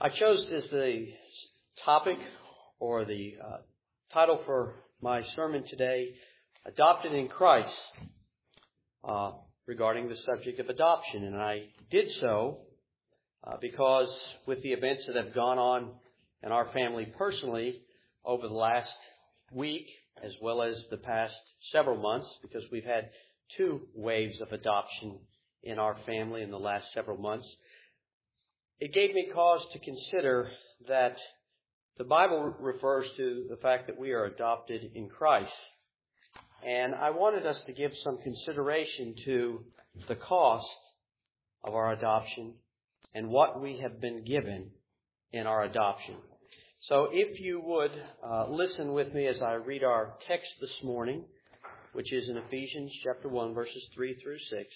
I chose as the topic or the title for my sermon today, Adopted in Christ, regarding the subject of adoption. And I did so because with the events that have gone on in our family personally over the last week, as well as the past several months, because we've had two waves of adoption in our family in the last several months, it gave me cause to consider that the Bible refers to the fact that we are adopted in Christ. And I wanted us to give some consideration to the cost of our adoption and what we have been given in our adoption. So if you would listen with me as I read our text this morning, which is in Ephesians chapter 1, verses 3 through 6.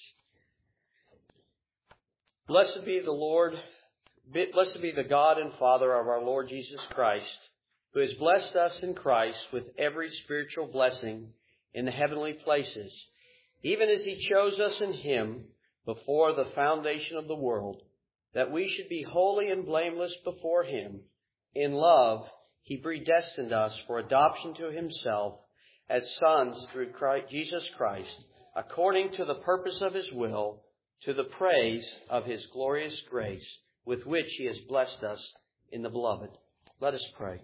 Blessed be the God and Father of our Lord Jesus Christ, who has blessed us in Christ with every spiritual blessing in the heavenly places, even as He chose us in Him before the foundation of the world, that we should be holy and blameless before Him. In love, He predestined us for adoption to Himself as sons through Jesus Christ, according to the purpose of His will, to the praise of His glorious grace, with which He has blessed us in the Beloved. Let us pray.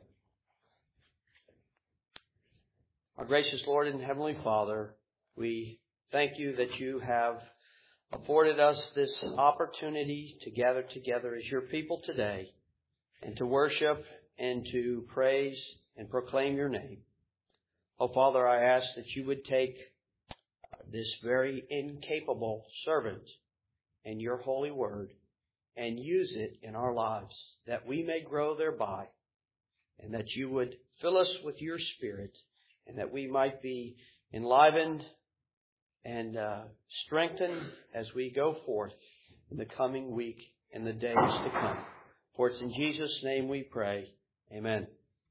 Our gracious Lord and Heavenly Father, we thank You that You have afforded us this opportunity to gather together as Your people today and to worship and to praise and proclaim Your name. Oh, Father, I ask that You would take this very incapable servant and Your holy word and use it in our lives, that we may grow thereby, and that You would fill us with Your Spirit, and that we might be enlivened and strengthened as we go forth in the coming week and the days to come. For it's in Jesus' name we pray. Amen.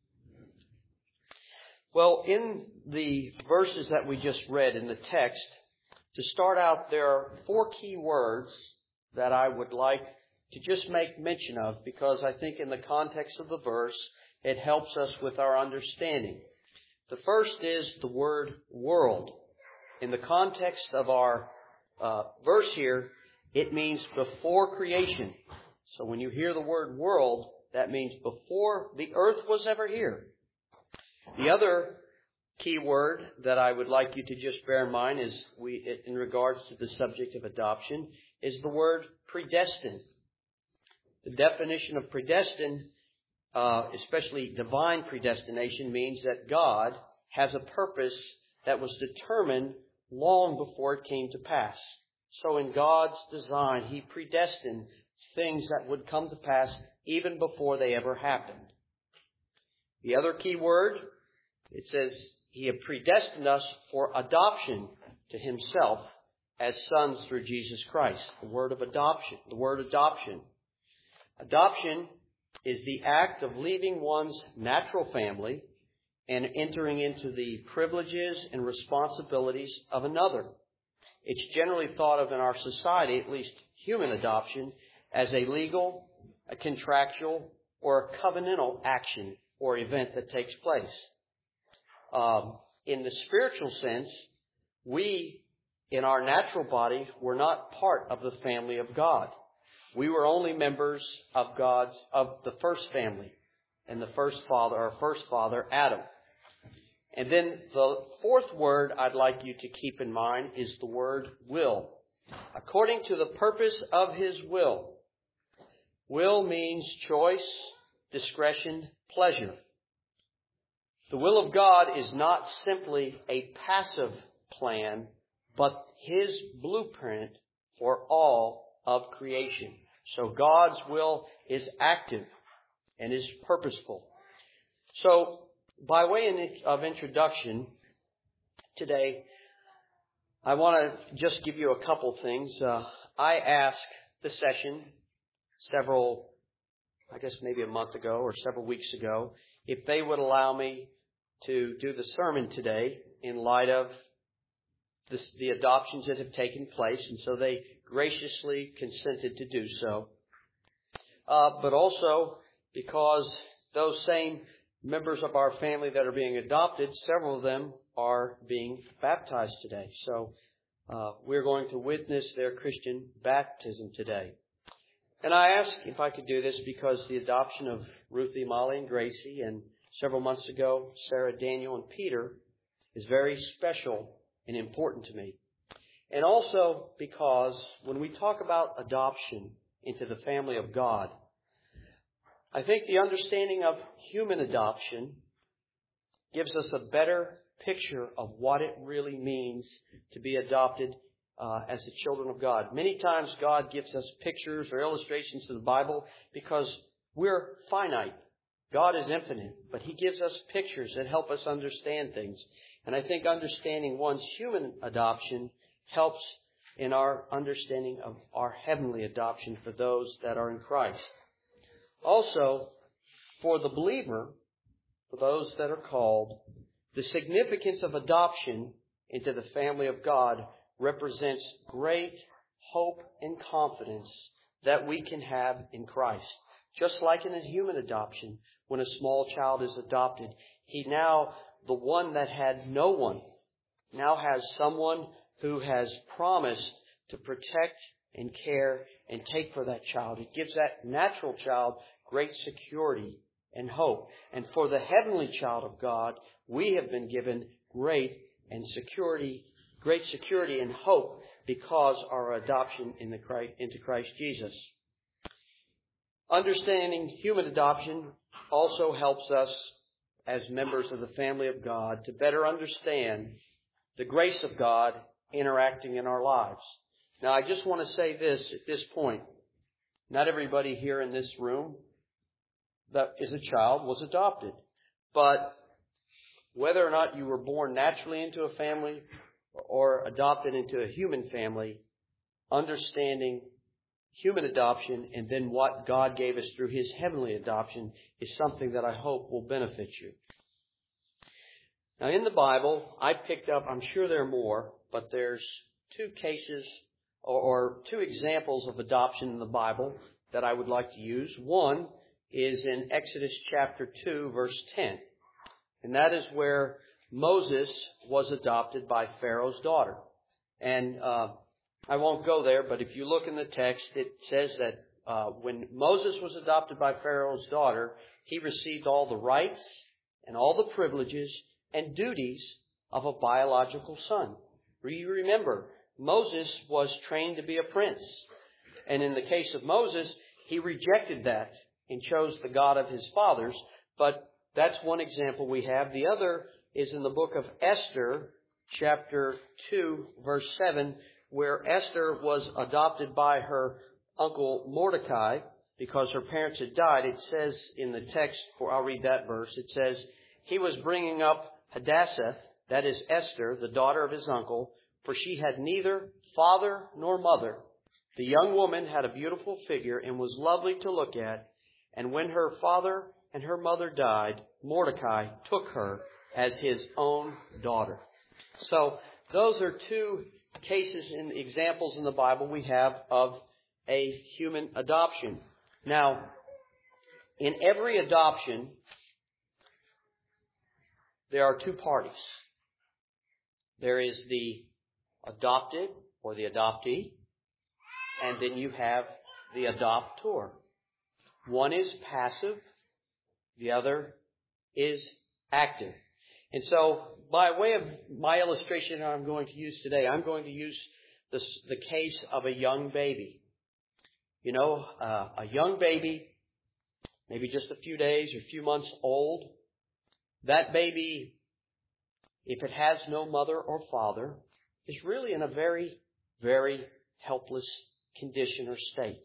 Well, in the verses that we just read in the text, to start out, there are four key words that I would like to just make mention of, because I think in the context of the verse, it helps us with our understanding. The first is the word world. In the context of our verse here, it means before creation. So when you hear the word world, that means before the earth was ever here. The other key word that I would like you to just bear in mind is in regards to the subject of adoption is the word predestined. The definition of predestined, especially divine predestination, means that God has a purpose that was determined long before it came to pass. So in God's design, He predestined things that would come to pass even before they ever happened. The other key word, it says He had predestined us for adoption to Himself as sons through Jesus Christ. The word adoption. Adoption is the act of leaving one's natural family and entering into the privileges and responsibilities of another. It's generally thought of in our society, at least human adoption, as a legal, a contractual, or a covenantal action or event that takes place. In the spiritual sense, we, in our natural body, were not part of the family of God. We were only members of the first family and the first father, Adam. And then the fourth word I'd like you to keep in mind is the word will. According to the purpose of His will. Will means choice, discretion, pleasure. The will of God is not simply a passive plan, but His blueprint for all of creation. So God's will is active and is purposeful. So by way of introduction today, I want to just give you a couple things. I asked the session maybe a month ago or several weeks ago, if they would allow me to do the sermon today in light of the adoptions that have taken place. And so they graciously consented to do so. But also, because those same members of our family that are being adopted, several of them are being baptized today. So we're going to witness their Christian baptism today. And I asked if I could do this because the adoption of Ruthie, Molly, and Gracie, and several months ago, Sarah, Daniel, and Peter, is very special and important to me. And also because when we talk about adoption into the family of God, I think the understanding of human adoption gives us a better picture of what it really means to be adopted as the children of God. Many times God gives us pictures or illustrations to the Bible because we're finite. God is infinite, but He gives us pictures that help us understand things. And I think understanding one's human adoption helps in our understanding of our heavenly adoption for those that are in Christ. Also, for the believer, for those that are called, the significance of adoption into the family of God represents great hope and confidence that we can have in Christ. Just like in a human adoption, when a small child is adopted, the one that had no one, now has someone who has promised to protect and care and take for that child. It gives that natural child great security and hope. And for the heavenly child of God, we have been given great security and hope because our adoption into Christ Jesus. Understanding human adoption also helps us as members of the family of God to better understand the grace of God interacting in our lives. Now, I just want to say this at this point. Not everybody here in this room that is a child was adopted. But whether or not you were born naturally into a family or adopted into a human family, understanding human adoption and then what God gave us through His heavenly adoption is something that I hope will benefit you. Now, in the Bible, I picked up, I'm sure there are more, but there's two cases or two examples of adoption in the Bible that I would like to use. One is in Exodus chapter 2, verse 10. And that is where Moses was adopted by Pharaoh's daughter. And I won't go there, but if you look in the text, it says that when Moses was adopted by Pharaoh's daughter, he received all the rights and all the privileges and duties of a biological son. You remember, Moses was trained to be a prince. And in the case of Moses, he rejected that and chose the God of his fathers. But that's one example we have. The other is in the book of Esther, chapter 2, verse 7, where Esther was adopted by her uncle Mordecai because her parents had died. It says in the text, I'll read that verse, it says, he was bringing up Hadassah, that is Esther, the daughter of his uncle, for she had neither father nor mother. The young woman had a beautiful figure and was lovely to look at. And when her father and her mother died, Mordecai took her as his own daughter. So those are two cases and examples in the Bible we have of a human adoption. Now, in every adoption, there are two parties. There is the adopted or the adoptee, and then you have the adoptor. One is passive, the other is active. And so, by way of my illustration I'm going to use today, I'm going to use the case of a young baby. You know, a young baby, maybe just a few days or a few months old. That baby, if it has no mother or father, is really in a very, very helpless condition or state.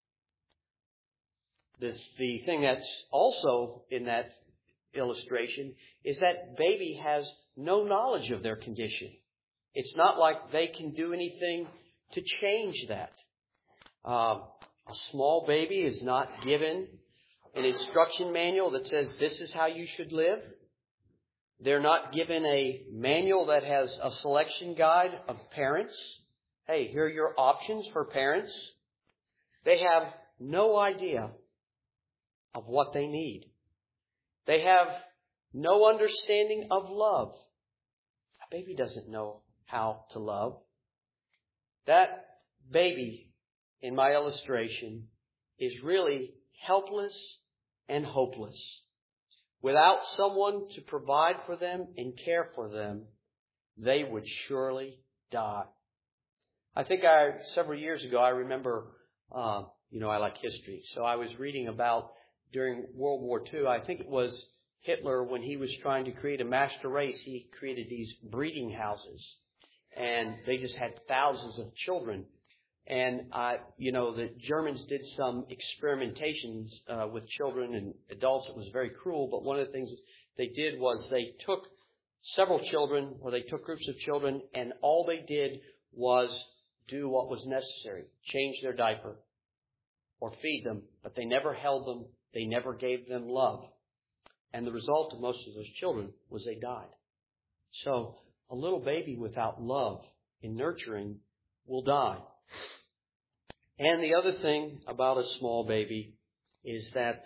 The thing that's also in that illustration is that baby has no knowledge of their condition. It's not like they can do anything to change that. A small baby is not given an instruction manual that says this is how you should live. They're not given a manual that has a selection guide of parents. Hey, here are your options for parents. They have no idea of what they need. They have no understanding of love. A baby doesn't know how to love. That baby, in my illustration, is really helpless and hopeless. Without someone to provide for them and care for them, they would surely die. I think several years ago, I remember, I like history. So I was reading about during World War II, I think it was Hitler, when he was trying to create a master race, he created these breeding houses. And they just had thousands of children. And, the Germans did some experimentations with children and adults. It was very cruel. But one of the things they did was they took several children, or they took groups of children, and all they did was do what was necessary. Change their diaper or feed them. But they never held them. They never gave them love. And the result of most of those children was they died. So a little baby without love and nurturing will die. And the other thing about a small baby is that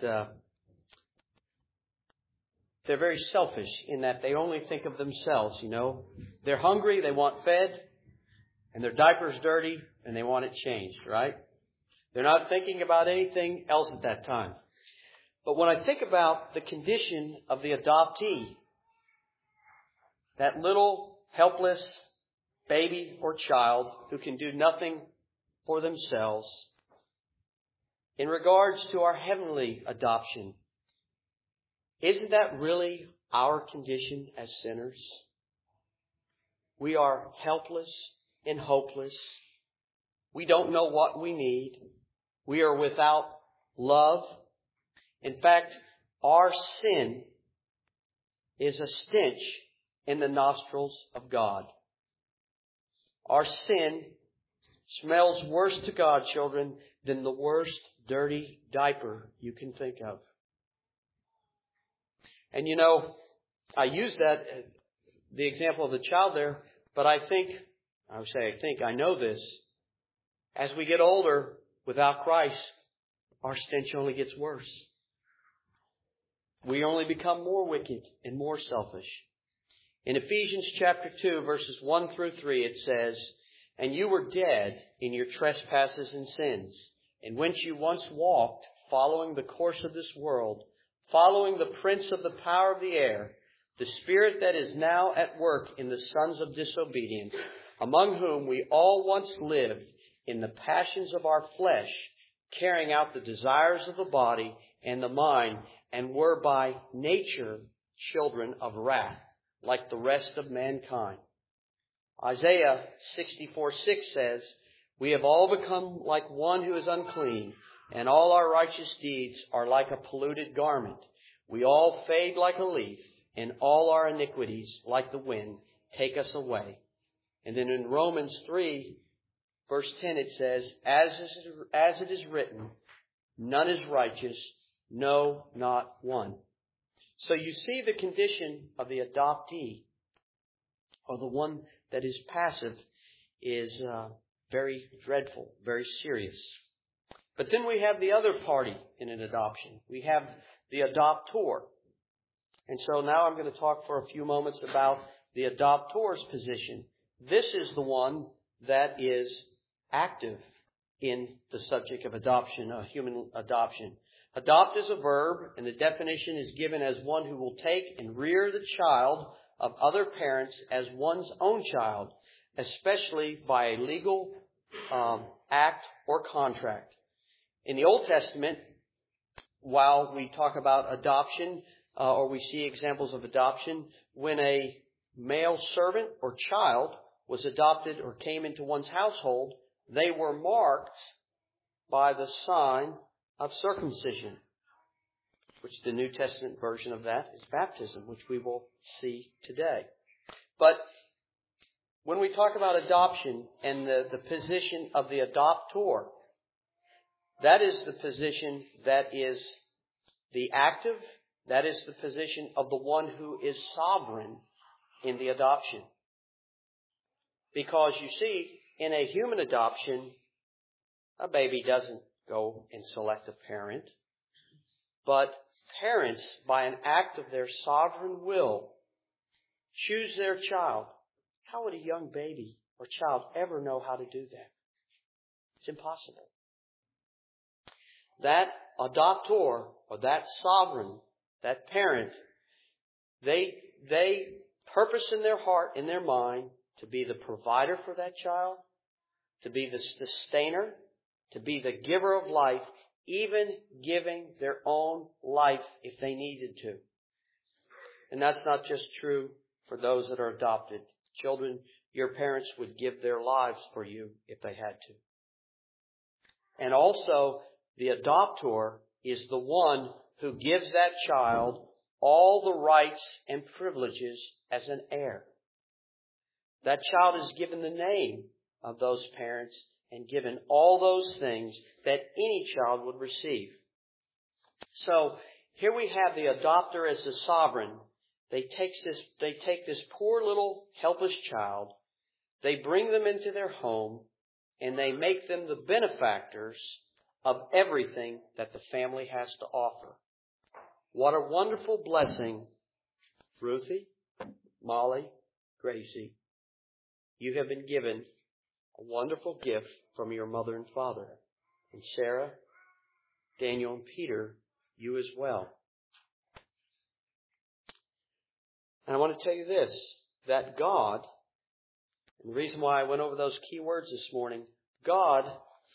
they're very selfish in that they only think of themselves, They're hungry, they want fed, and their diaper's dirty, and they want it changed, right? They're not thinking about anything else at that time. But when I think about the condition of the adoptee, that little helpless baby or child who can do nothing for themselves, in regards to our heavenly adoption, isn't that really our condition as sinners? We are helpless and hopeless. We don't know what we need. We are without love. In fact, our sin is a stench in the nostrils of God. Our sin smells worse to God, children, than the worst dirty diaper you can think of. And I use the example of the child there, but I know this. As we get older without Christ, our stench only gets worse. We only become more wicked and more selfish. In Ephesians chapter 2, verses 1 through 3, it says, "And you were dead in your trespasses and sins, in which you once walked, following the course of this world, following the prince of the power of the air, the spirit that is now at work in the sons of disobedience, among whom we all once lived in the passions of our flesh, carrying out the desires of the body and the mind, and were by nature children of wrath, like the rest of mankind." Isaiah 64:6 says, "We have all become like one who is unclean, and all our righteous deeds are like a polluted garment. We all fade like a leaf, and all our iniquities, like the wind, take us away." And then in Romans 3, verse 10, it says, as it is written, "None is righteous, no, not one." So you see the condition of the adoptee, or the one that is passive, is very dreadful, very serious. But then we have the other party in an adoption. We have the adoptor. And so now I'm going to talk for a few moments about the adoptor's position. This is the one that is active in the subject of adoption, human adoption. Adopt is a verb, and the definition is given as one who will take and rear the child of other parents as one's own child, especially by a legal act or contract. In the Old Testament, while we talk about adoption, or we see examples of adoption, when a male servant or child was adopted or came into one's household, they were marked by the sign of circumcision, which the New Testament version of that is baptism, which we will see today. But when we talk about adoption and the position of the adoptor, that is the position that is the active, that is the position of the one who is sovereign in the adoption. Because you see, in a human adoption, a baby doesn't go and select a parent. But parents, by an act of their sovereign will, choose their child. How would a young baby or child ever know how to do that? It's impossible. That adoptor, or that sovereign, that parent, they purpose in their heart, in their mind, to be the provider for that child, to be the sustainer, to be the giver of life, even giving their own life if they needed to. And that's not just true for those that are adopted. Children, your parents would give their lives for you if they had to. And also, the adoptor is the one who gives that child all the rights and privileges as an heir. That child is given the name of those parents and given all those things that any child would receive. So here we have the adopter as the sovereign. They take this poor little helpless child, they bring them into their home, and they make them the benefactors of everything that the family has to offer. What a wonderful blessing, Ruthie, Molly, Gracie. You have been given a wonderful gift from your mother and father. And Sarah, Daniel, and Peter, you as well. And I want to tell you this, that God, and the reason why I went over those key words this morning, God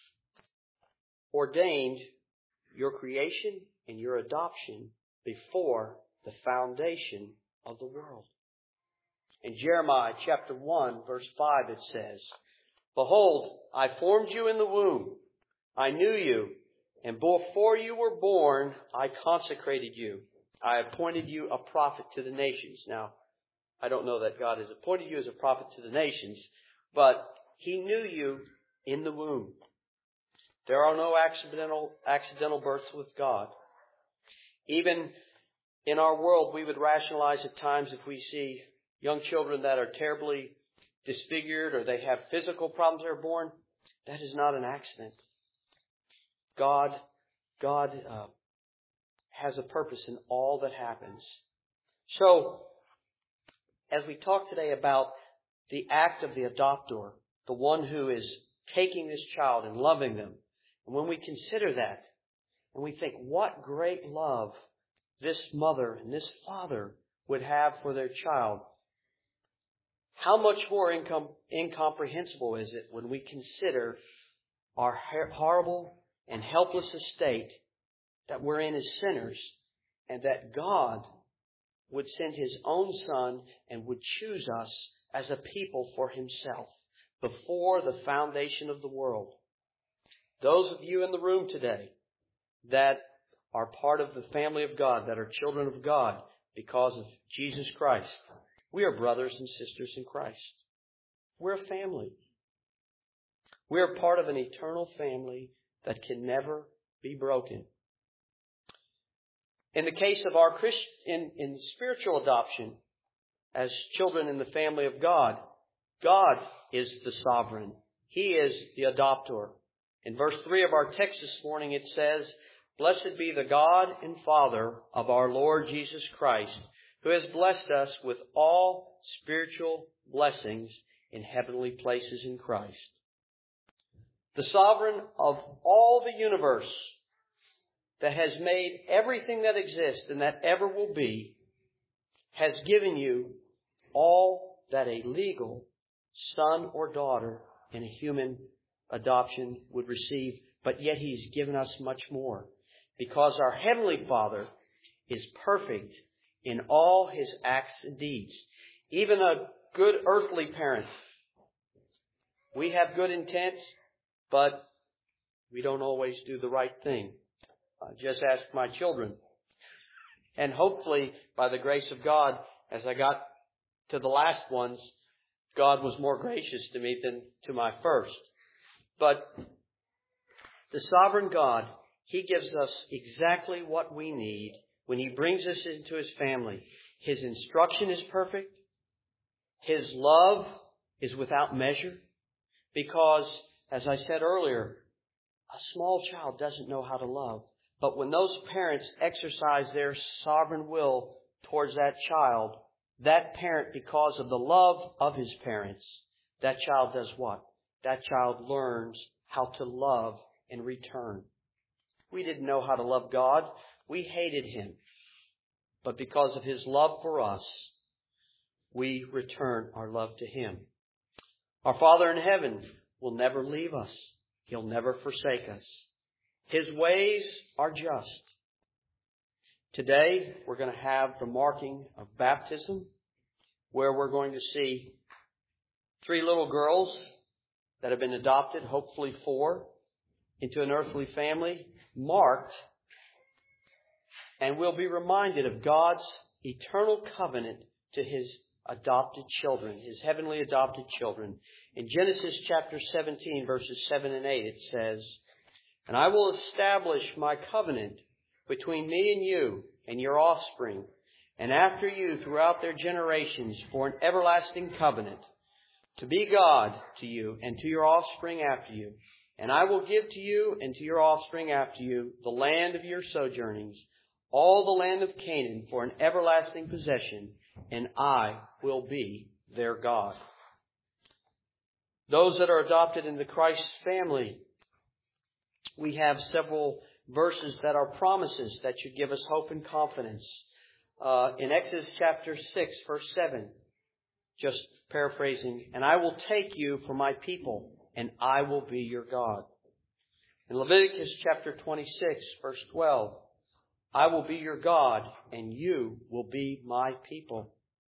ordained your creation and your adoption before the foundation of the world. In Jeremiah chapter 1, verse 5, it says, Behold, I formed you in the womb. I knew you, and before you were born, I consecrated you. I appointed you a prophet to the nations. Now, I don't know that God has appointed you as a prophet to the nations, but He knew you in the womb. There are no accidental births with God. Even in our world, we would rationalize at times if we see young children that are terribly disfigured or they have physical problems that are born, that is not an accident. God has a purpose in all that happens. So, as we talk today about the act of the adopter, the one who is taking this child and loving them, and when we consider that, and we think what great love this mother and this father would have for their child, how much more incomprehensible is it when we consider our horrible and helpless estate that we're in as sinners, and that God would send His own Son and would choose us as a people for Himself before the foundation of the world. Those of you in the room today that are part of the family of God, that are children of God because of Jesus Christ, we are brothers and sisters in Christ. We're a family. We're part of an eternal family that can never be broken. In the case of our in spiritual adoption, as children in the family of God, God is the sovereign. He is the adopter. In verse 3 of our text this morning, it says, Blessed be the God and Father of our Lord Jesus Christ, who has blessed us with all spiritual blessings in heavenly places in Christ. The sovereign of all the universe that has made everything that exists and that ever will be has given you all that a legal son or daughter in a human adoption would receive, but yet He's given us much more, because our Heavenly Father is perfect in all His acts and deeds. Even a good earthly parent, we have good intents, but we don't always do the right thing. Just ask my children. And hopefully, by the grace of God, as I got to the last ones, God was more gracious to me than to my first. But the sovereign God, He gives us exactly what we need when He brings us into His family. His instruction is perfect. His love is without measure. Because, as I said earlier, a small child doesn't know how to love. But when those parents exercise their sovereign will towards that child, that parent, because of the love of his parents, that child does what? That child learns how to love in return. We didn't know how to love God. We hated Him. But because of His love for us, we return our love to Him. Our Father in heaven will never leave us. He'll never forsake us. His ways are just. Today, we're going to have the marking of baptism, where we're going to see 3 little girls that have been adopted, hopefully 4, into an earthly family, marked, and we'll be reminded of God's eternal covenant to His adopted children, His heavenly adopted children. In Genesis chapter 17, verses 7 and 8, it says, "And I will establish my covenant between me and you and your offspring, and after you throughout their generations for an everlasting covenant, to be God to you and to your offspring after you. And I will give to you and to your offspring after you the land of your sojournings, all the land of Canaan for an everlasting possession, and I will be their God." Those that are adopted into Christ's family, we have several verses that are promises that should give us hope and confidence. In Exodus chapter 6, verse 7, just paraphrasing, "And I will take you for my people, and I will be your God." In Leviticus chapter 26, verse 12, "I will be your God, and you will be my people."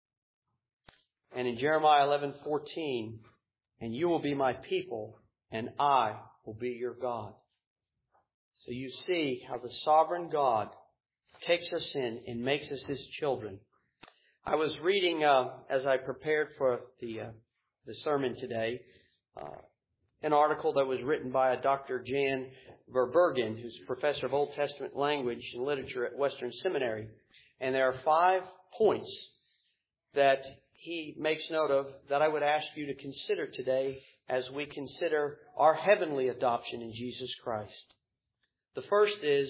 And in Jeremiah 11:14, "And you will be my people, and I will be your God." So you see how the sovereign God takes us in and makes us His children. I was reading, as I prepared for the sermon today, an article that was written by a Dr. Jan Verbergen, who's a professor of Old Testament language and literature at Western Seminary. And there are 5 points that he makes note of that I would ask you to consider today as we consider our heavenly adoption in Jesus Christ. The first is,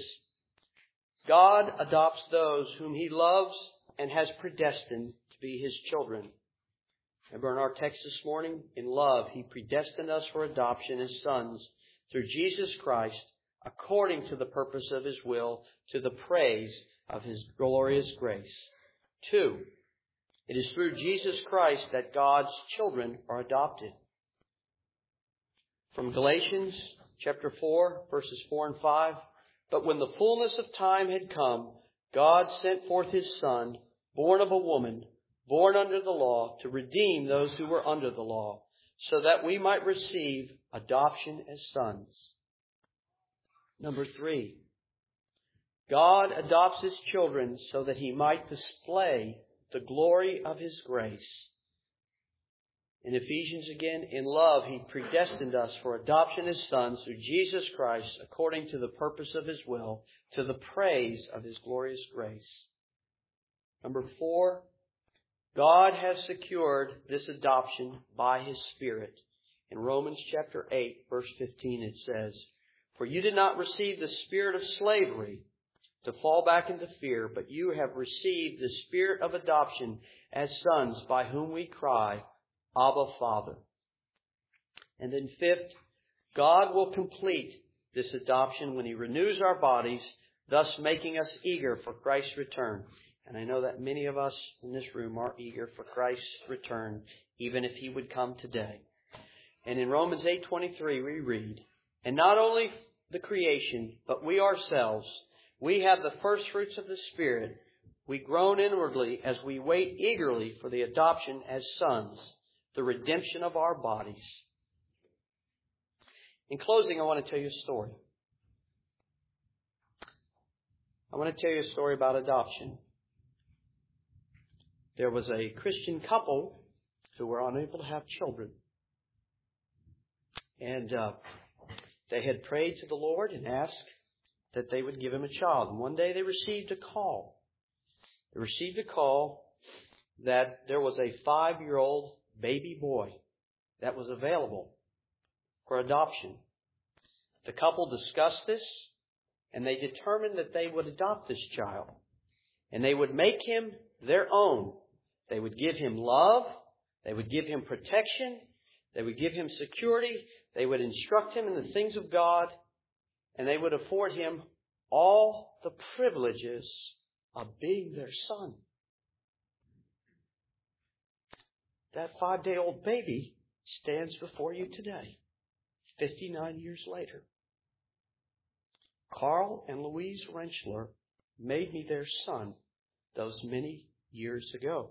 God adopts those whom He loves and has predestined to be His children. Remember in our text this morning, in love, He predestined us for adoption as sons through Jesus Christ, according to the purpose of His will, to the praise of His glorious grace. 2, it is through Jesus Christ that God's children are adopted. From Galatians chapter 4, verses 4 and 5, "But when the fullness of time had come, God sent forth His Son, born of a woman, born under the law, to redeem those who were under the law, so that we might receive adoption as sons." Number 3, God adopts His children so that He might display the glory of His grace. In Ephesians again, "In love He predestined us for adoption as sons through Jesus Christ, according to the purpose of His will, to the praise of His glorious grace." Number 4, God has secured this adoption by His Spirit. In Romans chapter 8, verse 15, it says, "For you did not receive the spirit of slavery to fall back into fear, but you have received the Spirit of adoption as sons, by whom we cry, Abba, Father." And then 5th, God will complete this adoption when He renews our bodies, thus making us eager for Christ's return. And I know that many of us in this room are eager for Christ's return, even if He would come today. And in Romans 8:23 we read, "And not only the creation, but we ourselves, we have the first fruits of the Spirit. We groan inwardly as we wait eagerly for the adoption as sons, the redemption of our bodies." In closing, I want to tell you a story. I want to tell you a story about adoption. There was a Christian couple who were unable to have children. And they had prayed to the Lord and asked that they would give him a child. And one day they received a call. They received a call that there was a 5-year-old baby boy that was available for adoption. The couple discussed this, and they determined that they would adopt this child. And they would make him their own. They would give him love. They would give him protection. They would give him security. They would instruct him in the things of God. And they would afford him all the privileges of being their son. That 5-day-old baby stands before you today, 59 years later. Carl and Louise Rentschler made me their son those many years ago.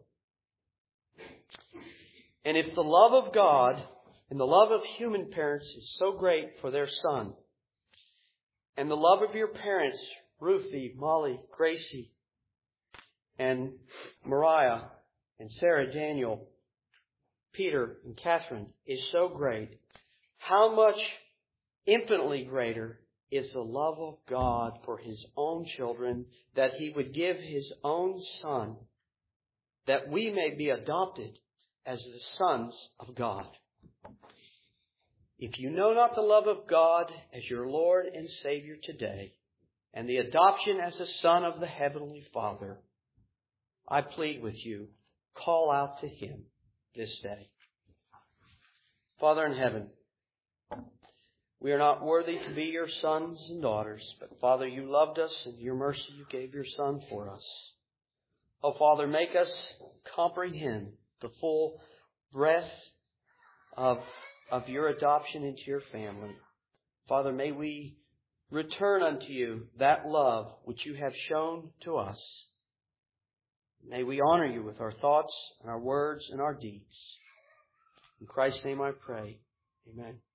And if the love of God and the love of human parents is so great for their son, and the love of your parents, Ruthie, Molly, Gracie, and Mariah, and Sarah, Daniel, Peter, and Catherine is so great, how much infinitely greater is the love of God for His own children, that He would give His own Son, that we may be adopted as the sons of God. If you know not the love of God as your Lord and Savior today, and the adoption as a son of the Heavenly Father, I plead with you, call out to Him this day. Father in heaven, we are not worthy to be your sons and daughters, but Father, you loved us, and in your mercy you gave your Son for us. Oh Father, make us comprehend the full breadth of your adoption into your family. Father, may we return unto you that love which you have shown to us. May we honor you with our thoughts and our words and our deeds. In Christ's name I pray. Amen.